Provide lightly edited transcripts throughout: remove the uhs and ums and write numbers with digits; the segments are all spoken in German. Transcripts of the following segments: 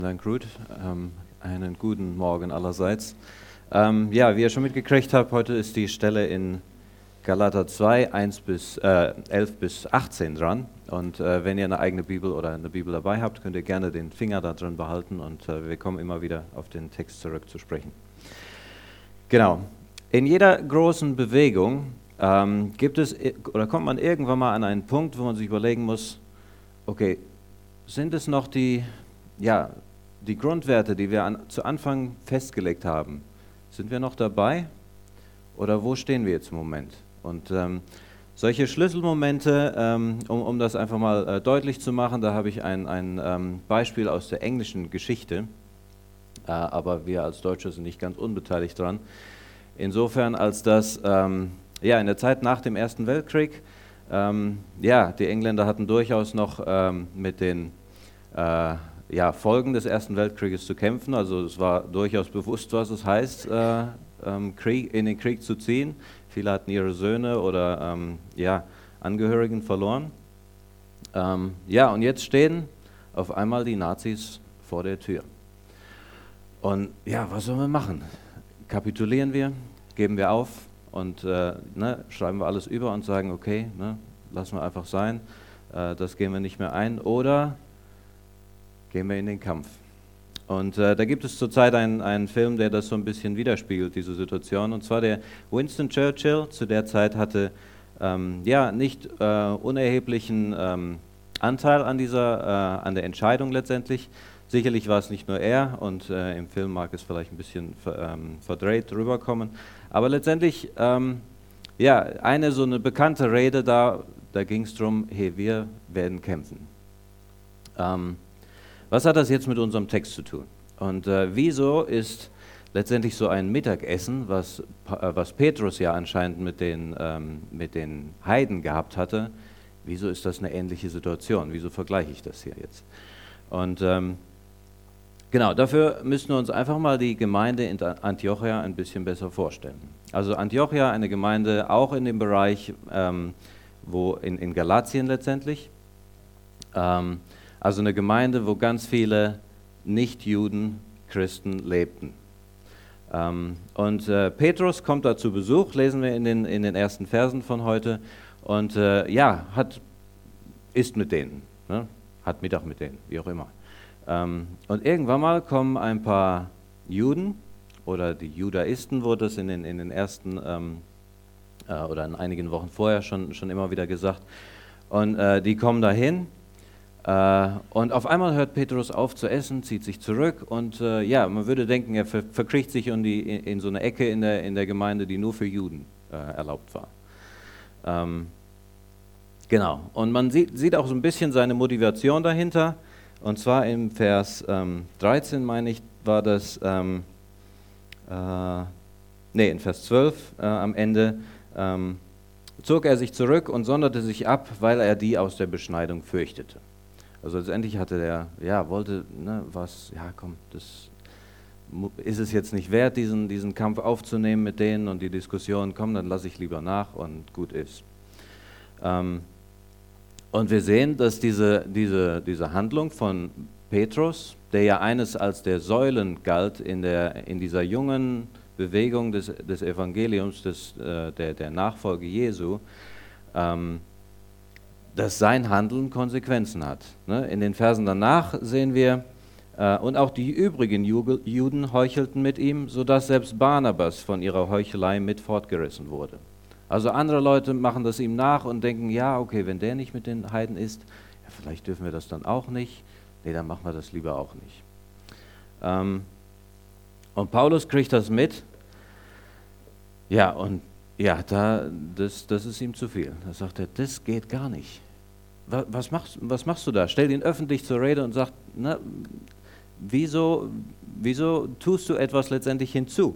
Dank, Ruth. Einen guten Morgen allerseits. Wie ihr schon mitgekriegt habt, heute ist die Stelle in Galater 2, 11 bis 18 dran. Und wenn ihr eine eigene Bibel oder eine Bibel dabei habt, könnt ihr gerne den Finger da drin behalten und wir kommen immer wieder auf den Text zurück zu sprechen. Genau. In jeder großen Bewegung kommt man irgendwann mal an einen Punkt, wo man sich überlegen muss, okay, sind es noch die Grundwerte, die wir zu Anfang festgelegt haben, sind wir noch dabei oder wo stehen wir jetzt im Moment? Und solche Schlüsselmomente, um das einfach mal deutlich zu machen, da habe ich ein Beispiel aus der englischen Geschichte, aber wir als Deutsche sind nicht ganz unbeteiligt dran. Insofern, als dass in der Zeit nach dem Ersten Weltkrieg, die Engländer hatten durchaus noch mit den Folgen des Ersten Weltkrieges zu kämpfen. Also es war durchaus bewusst, was es heißt, in den Krieg zu ziehen. Viele hatten ihre Söhne oder Angehörigen verloren. Und jetzt stehen auf einmal die Nazis vor der Tür. Und was sollen wir machen? Kapitulieren wir? Geben wir auf? Und schreiben wir alles über und sagen, okay, lassen wir einfach sein, das gehen wir nicht mehr ein. Oder gehen wir in den Kampf. Und da gibt es zurzeit einen Film, der das so ein bisschen widerspiegelt, diese Situation. Und zwar der Winston Churchill zu der Zeit hatte nicht unerheblichen Anteil an der Entscheidung letztendlich. Sicherlich war es nicht nur er und im Film mag es vielleicht ein bisschen verdreht rüberkommen. Aber letztendlich, eine bekannte Rede, da ging es darum, hey, wir werden kämpfen. Was hat das jetzt mit unserem Text zu tun? Und wieso ist letztendlich so ein Mittagessen, was Petrus ja anscheinend mit den Heiden gehabt hatte, wieso ist das eine ähnliche Situation? Wieso vergleiche ich das hier jetzt? Und dafür müssen wir uns einfach mal die Gemeinde in Antiochia ein bisschen besser vorstellen. Also Antiochia, eine Gemeinde auch in dem Bereich, wo in Galatien letztendlich, also eine Gemeinde, wo ganz viele Nichtjuden, Christen lebten. Und Petrus kommt da zu Besuch, lesen wir in den ersten Versen von heute, und isst mit denen, hat Mittag mit denen, wie auch immer. Und irgendwann mal kommen ein paar Juden, oder die Judaisten wurde es in den ersten oder in einigen Wochen vorher schon immer wieder gesagt, und die kommen dahin. Und auf einmal hört Petrus auf zu essen, zieht sich zurück und man würde denken, er verkriecht sich in so eine Ecke in der Gemeinde, die nur für Juden erlaubt war. Und man sieht auch so ein bisschen seine Motivation dahinter, und zwar im Vers 13, meine ich, war das, in Vers 12 am Ende, zog er sich zurück und sonderte sich ab, weil er die aus der Beschneidung fürchtete. Also letztendlich das ist es jetzt nicht wert, diesen Kampf aufzunehmen mit denen und die Diskussion, komm, dann lasse ich lieber nach und gut ist. Und wir sehen, dass diese Handlung von Petrus, der ja eines als der Säulen galt in dieser jungen Bewegung des Evangeliums, der Nachfolge Jesu, dass sein Handeln Konsequenzen hat. In den Versen danach sehen wir, und auch die übrigen Juden heuchelten mit ihm, sodass selbst Barnabas von ihrer Heuchelei mit fortgerissen wurde. Also andere Leute machen das ihm nach und denken, ja, okay, wenn der nicht mit den Heiden ist, vielleicht dürfen wir das dann auch nicht. Nee, dann machen wir das lieber auch nicht. Und Paulus kriegt das mit. Das ist ihm zu viel. Da sagt er, das geht gar nicht. Was machst du da? Stell ihn öffentlich zur Rede und sag, wieso tust du etwas letztendlich hinzu?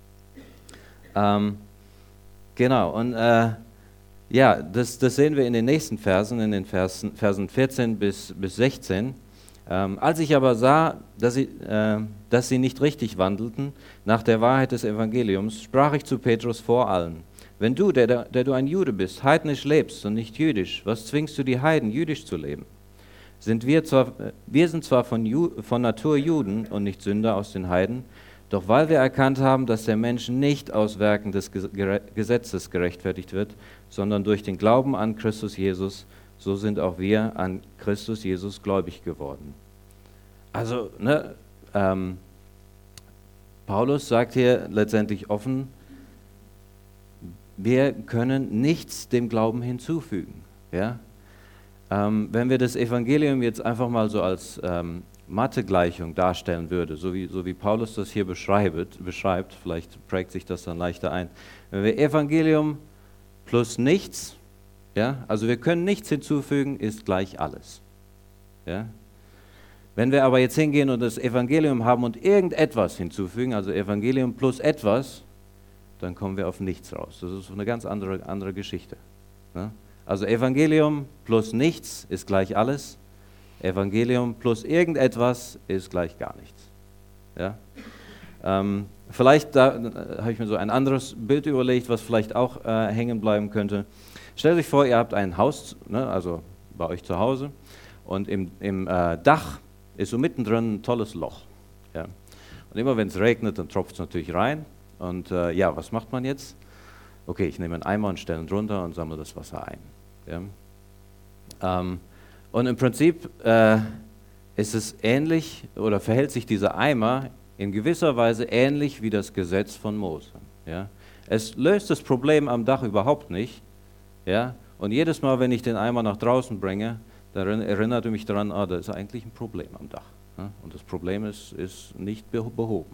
Und das sehen wir in den nächsten Versen, in den Versen 14 bis 16. Als ich aber sah, dass sie nicht richtig wandelten nach der Wahrheit des Evangeliums, sprach ich zu Petrus vor allen: Wenn du, der du ein Jude bist, heidnisch lebst und nicht jüdisch, was zwingst du die Heiden, jüdisch zu leben? Wir sind zwar von Natur Juden und nicht Sünder aus den Heiden, doch weil wir erkannt haben, dass der Mensch nicht aus Werken des Gesetzes gerechtfertigt wird, sondern durch den Glauben an Christus Jesus, so sind auch wir an Christus Jesus gläubig geworden. Also, Paulus sagt hier letztendlich offen, wir können nichts dem Glauben hinzufügen. Ja? Wenn wir das Evangelium jetzt einfach mal so als Mathegleichung darstellen würde, so wie Paulus das hier beschreibt, vielleicht prägt sich das dann leichter ein. Wenn wir Evangelium plus nichts, ja, also wir können nichts hinzufügen, ist gleich alles. Ja? Wenn wir aber jetzt hingehen und das Evangelium haben und irgendetwas hinzufügen, also Evangelium plus etwas, dann kommen wir auf nichts raus. Das ist eine ganz andere Geschichte. Ja? Also Evangelium plus nichts ist gleich alles. Evangelium plus irgendetwas ist gleich gar nichts. Ja? Vielleicht habe ich mir so ein anderes Bild überlegt, was vielleicht auch hängen bleiben könnte. Stellt euch vor, ihr habt ein Haus, also bei euch zu Hause, und im Dach ist so mittendrin ein tolles Loch. Ja? Und immer wenn es regnet, dann tropft es natürlich rein. Und was macht man jetzt? Okay, ich nehme einen Eimer und stelle ihn drunter und sammle das Wasser ein. Ja? Und im Prinzip ist es ähnlich oder verhält sich dieser Eimer in gewisser Weise ähnlich wie das Gesetz von Mose. Ja? Es löst das Problem am Dach überhaupt nicht. Ja? Und jedes Mal, wenn ich den Eimer nach draußen bringe, dann erinnert mich daran, da ist eigentlich ein Problem am Dach. Ja? Und das Problem ist nicht behoben.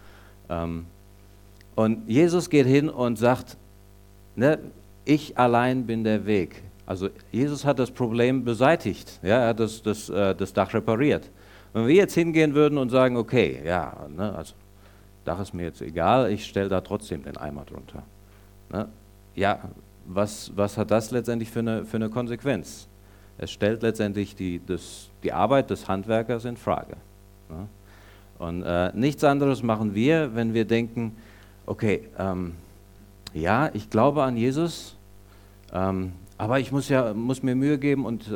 Und Jesus geht hin und sagt, ich allein bin der Weg. Also Jesus hat das Problem beseitigt, ja, er hat das Dach repariert. Wenn wir jetzt hingehen würden und sagen, okay, also Dach ist mir jetzt egal, ich stelle da trotzdem den Eimer drunter. Ja, was hat das letztendlich für eine Konsequenz? Es stellt letztendlich die Arbeit des Handwerkers in Frage. Und nichts anderes machen wir, wenn wir denken, okay, ich glaube an Jesus, aber ich muss mir Mühe geben und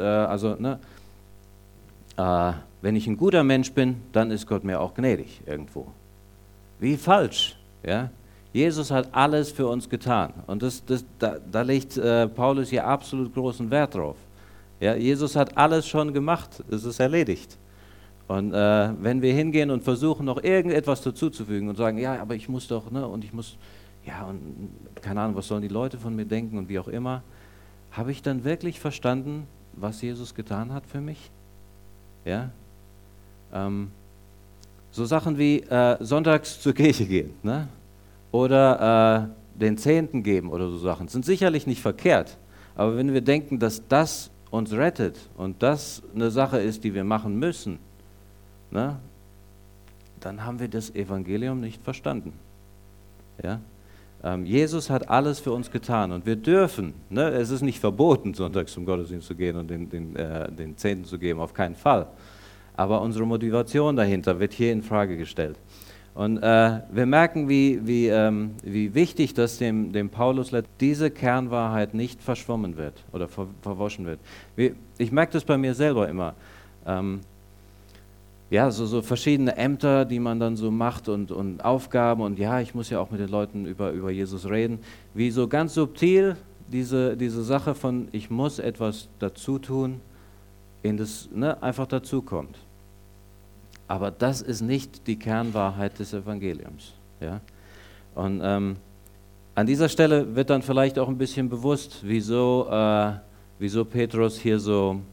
wenn ich ein guter Mensch bin, dann ist Gott mir auch gnädig irgendwo. Wie falsch, ja? Jesus hat alles für uns getan und da legt Paulus hier absolut großen Wert drauf. Ja, Jesus hat alles schon gemacht, es ist erledigt. Und wenn wir hingehen und versuchen, noch irgendetwas dazuzufügen und sagen, ja, aber ich muss doch, und ich muss, und keine Ahnung, was sollen die Leute von mir denken und wie auch immer, habe ich dann wirklich verstanden, was Jesus getan hat für mich? Ja? So Sachen wie sonntags zur Kirche gehen, ne? Oder den Zehnten geben oder so Sachen, sind sicherlich nicht verkehrt. Aber wenn wir denken, dass das uns rettet und das eine Sache ist, die wir machen müssen, ne, dann haben wir das Evangelium nicht verstanden. Ja? Jesus hat alles für uns getan und wir dürfen, es ist nicht verboten, sonntags zum Gottesdienst zu gehen und den Zehnten zu geben, auf keinen Fall. Aber unsere Motivation dahinter wird hier in Frage gestellt. Und wir merken, wie wichtig das dem Paulus diese Kernwahrheit nicht verschwommen wird oder verwaschen wird. Ich merke das bei mir selber immer. So verschiedene Ämter, die man dann so macht und Aufgaben und ich muss ja auch mit den Leuten über Jesus reden, wie so ganz subtil diese Sache von ich muss etwas dazu tun, in das einfach dazukommt. Aber das ist nicht die Kernwahrheit des Evangeliums. Ja? Und an dieser Stelle wird dann vielleicht auch ein bisschen bewusst, wieso Paulus hier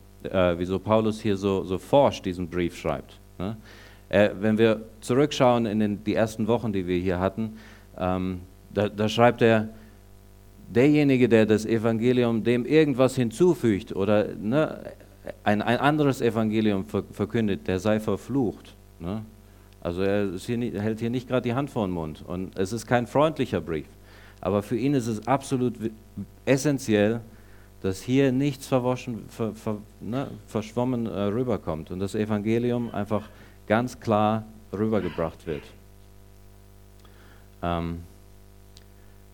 so forsch diesen Brief schreibt. Ne? Wenn wir zurückschauen in die ersten Wochen, die wir hier hatten, da schreibt er, derjenige, der das Evangelium dem irgendwas hinzufügt oder ein anderes Evangelium verkündet, der sei verflucht. Ne? Also er hält hier nicht gerade die Hand vor den Mund. Und es ist kein freundlicher Brief. Aber für ihn ist es absolut essentiell, dass hier nichts verschwommen rüberkommt und das Evangelium einfach ganz klar rübergebracht wird.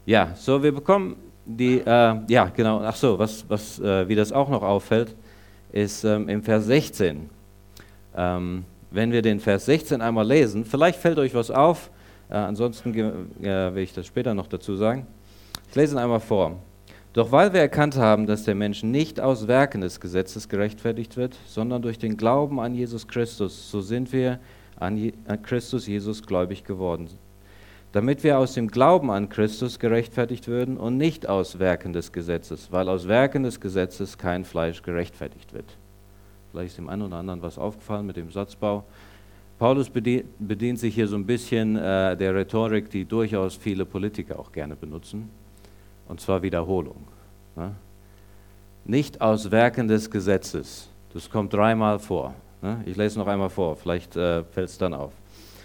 Wir bekommen wie das auch noch auffällt, ist im Vers 16. Wenn wir den Vers 16 einmal lesen, vielleicht fällt euch was auf, ansonsten will ich das später noch dazu sagen. Ich lese ihn einmal vor. Doch weil wir erkannt haben, dass der Mensch nicht aus Werken des Gesetzes gerechtfertigt wird, sondern durch den Glauben an Jesus Christus, so sind wir an Christus Jesus gläubig geworden. Damit wir aus dem Glauben an Christus gerechtfertigt würden und nicht aus Werken des Gesetzes, weil aus Werken des Gesetzes kein Fleisch gerechtfertigt wird. Vielleicht ist dem einen oder anderen was aufgefallen mit dem Satzbau. Paulus bedient sich hier so ein bisschen der Rhetorik, die durchaus viele Politiker auch gerne benutzen, und zwar Wiederholung. Ne? Nicht aus Werken des Gesetzes, das kommt 3-mal vor. Ne? Ich lese noch einmal vor, vielleicht fällt es dann auf.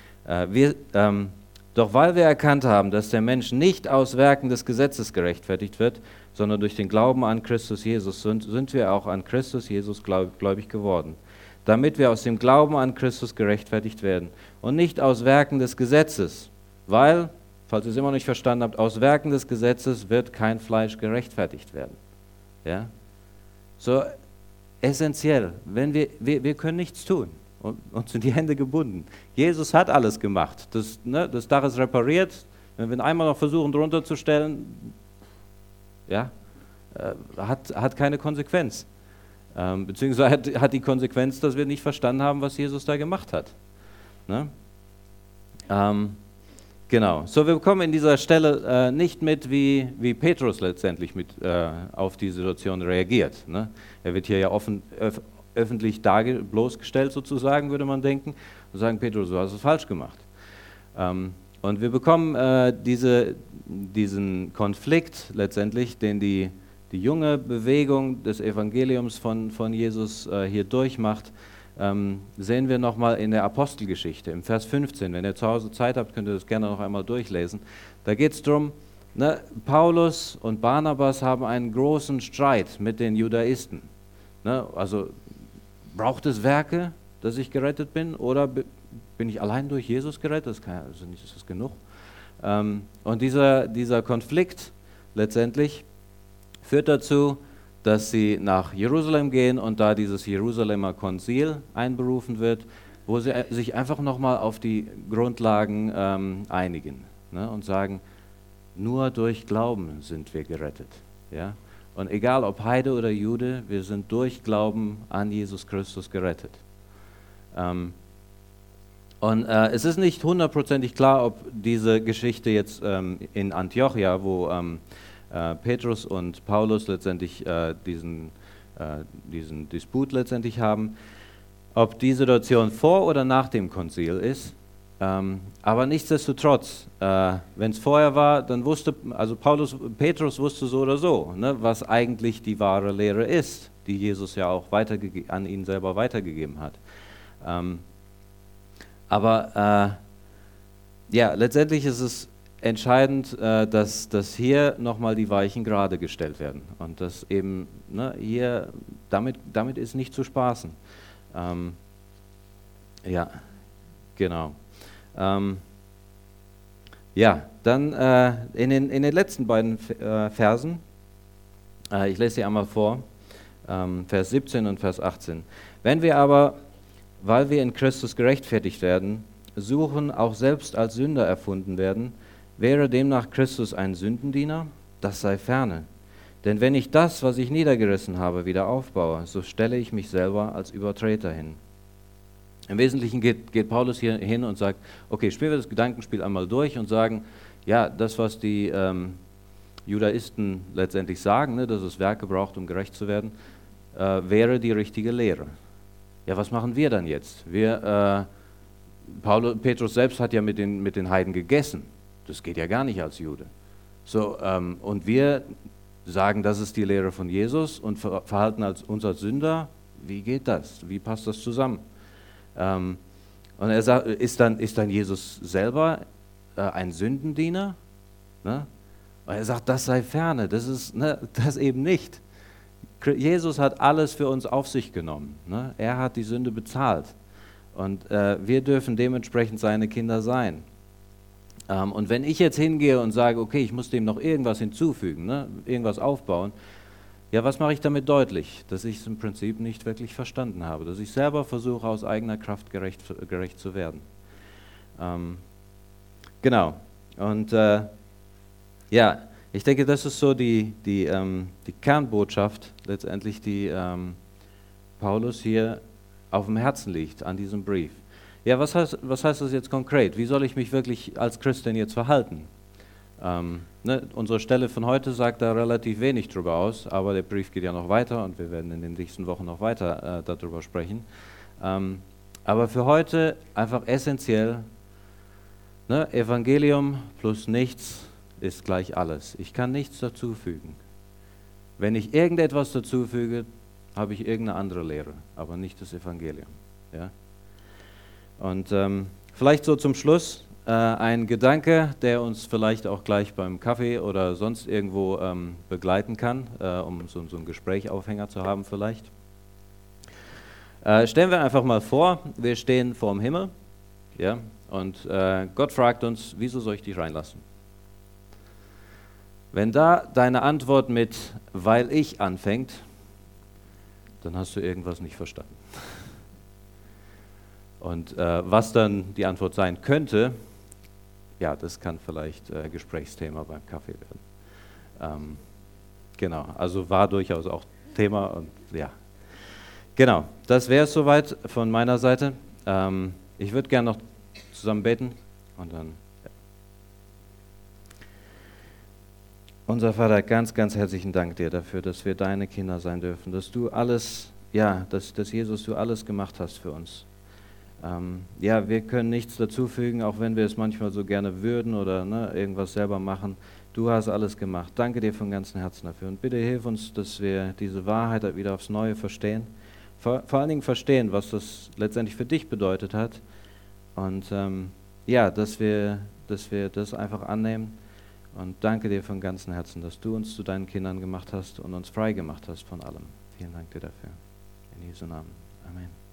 Doch weil wir erkannt haben, dass der Mensch nicht aus Werken des Gesetzes gerechtfertigt wird, sondern durch den Glauben an Christus Jesus, sind wir auch an Christus Jesus gläubig geworden. Damit wir aus dem Glauben an Christus gerechtfertigt werden und nicht aus Werken des Gesetzes, weil, falls ihr es immer noch nicht verstanden habt, aus Werken des Gesetzes wird kein Fleisch gerechtfertigt werden. Ja? So essentiell, wenn wir können nichts tun. Und uns sind die Hände gebunden. Jesus hat alles gemacht. Das Dach ist repariert. Wenn wir einmal noch versuchen, drunter zu stellen, ja, hat keine Konsequenz. Beziehungsweise hat die Konsequenz, dass wir nicht verstanden haben, was Jesus da gemacht hat. Ne? Genau. So, wir bekommen in dieser Stelle nicht mit, wie Petrus letztendlich auf die Situation reagiert. Ne? Er wird hier ja öffentlich bloßgestellt sozusagen, würde man denken, und sagen, Petrus, du hast es falsch gemacht. Und wir bekommen diesen Konflikt letztendlich, den die junge Bewegung des Evangeliums von Jesus hier durchmacht, sehen wir nochmal in der Apostelgeschichte, im Vers 15. Wenn ihr zu Hause Zeit habt, könnt ihr das gerne noch einmal durchlesen. Da geht es darum, ne, Paulus und Barnabas haben einen großen Streit mit den Judaisten. Ne, also braucht es Werke, dass ich gerettet bin, oder bin ich allein durch Jesus gerettet? Ist das genug? Und dieser Konflikt letztendlich führt dazu, dass sie nach Jerusalem gehen und da dieses Jerusalemer Konzil einberufen wird, wo sie sich einfach nochmal auf die Grundlagen einigen, ne, und sagen, nur durch Glauben sind wir gerettet. Ja? Und egal ob Heide oder Jude, wir sind durch Glauben an Jesus Christus gerettet. Es ist nicht hundertprozentig klar, ob diese Geschichte jetzt in Antiochia, wo Petrus und Paulus letztendlich diesen Disput letztendlich haben, ob die Situation vor oder nach dem Konzil ist. Aber nichtsdestotrotz, wenn es vorher war, dann Petrus wusste so oder so, ne, was eigentlich die wahre Lehre ist, die Jesus ja auch an ihn selber weitergegeben hat. Letztendlich ist es entscheidend, dass hier nochmal die Weichen gerade gestellt werden und dass eben hier, damit ist nicht zu spaßen. Genau. Dann in den letzten beiden Versen, ich lese sie einmal vor, Vers 17 und Vers 18. Wenn wir aber, weil wir in Christus gerechtfertigt werden, suchen, auch selbst als Sünder erfunden werden, wäre demnach Christus ein Sündendiener? Das sei ferne. Denn wenn ich das, was ich niedergerissen habe, wieder aufbaue, so stelle ich mich selber als Übertreter hin. Im Wesentlichen geht Paulus hier hin und sagt, okay, spielen wir das Gedankenspiel einmal durch und sagen, ja, das, was die Judaisten letztendlich sagen, ne, dass es Werke braucht, um gerecht zu werden, wäre die richtige Lehre. Ja, was machen wir dann jetzt? Petrus selbst hat ja mit den Heiden gegessen. Das geht ja gar nicht als Jude. So, und wir sagen, das ist die Lehre von Jesus und verhalten uns als Sünder. Wie geht das? Wie passt das zusammen? Und er sagt, ist dann Jesus selber ein Sündendiener? Ne? Und er sagt, das sei ferne. Das eben nicht. Jesus hat alles für uns auf sich genommen. Ne? Er hat die Sünde bezahlt. Und wir dürfen dementsprechend seine Kinder sein. Und wenn ich jetzt hingehe und sage, okay, ich muss dem noch irgendwas hinzufügen, ne, irgendwas aufbauen, Ja, was mache ich damit deutlich? Dass ich es im Prinzip nicht wirklich verstanden habe, dass ich selber versuche, aus eigener Kraft gerecht zu werden. Ähm, genau. Und ja, ich denke, das ist so die Kernbotschaft letztendlich, die Paulus hier auf dem Herzen liegt an diesem Brief. Ja, was heißt das jetzt konkret? Wie soll ich mich wirklich als Christin jetzt verhalten? Unsere Stelle von heute sagt da relativ wenig drüber aus, aber der Brief geht ja noch weiter und wir werden in den nächsten Wochen noch weiter darüber sprechen. Aber für heute einfach essentiell, ne, Evangelium plus nichts ist gleich alles. Ich kann nichts dazufügen. Wenn ich irgendetwas dazufüge, habe ich irgendeine andere Lehre, aber nicht das Evangelium. Ja? Und vielleicht so zum Schluss ein Gedanke, der uns vielleicht auch gleich beim Kaffee oder sonst irgendwo begleiten kann, um so einen Gesprächaufhänger zu haben vielleicht. Stellen wir einfach mal vor, wir stehen vorm Himmel, ja, und Gott fragt uns, wieso soll ich dich reinlassen? Wenn da deine Antwort mit weil ich anfängt, dann hast du irgendwas nicht verstanden. Und was dann die Antwort sein könnte, ja, das kann vielleicht Gesprächsthema beim Kaffee werden. Genau, also war durchaus auch Thema und ja. Genau, das wäre es soweit von meiner Seite. Ich würde gerne noch zusammen beten und dann. Ja. Unser Vater, ganz, ganz herzlichen Dank dir dafür, dass wir deine Kinder sein dürfen, dass du alles, ja, dass Jesus, du alles gemacht hast für uns. Ja, wir können nichts dazufügen, auch wenn wir es manchmal so gerne würden oder irgendwas selber machen. Du hast alles gemacht. Danke dir von ganzem Herzen dafür. Und bitte hilf uns, dass wir diese Wahrheit wieder aufs Neue verstehen. Vor allen Dingen verstehen, was das letztendlich für dich bedeutet hat. Und ja, dass wir das einfach annehmen. Und danke dir von ganzem Herzen, dass du uns zu deinen Kindern gemacht hast und uns frei gemacht hast von allem. Vielen Dank dir dafür. In Jesu Namen. Amen.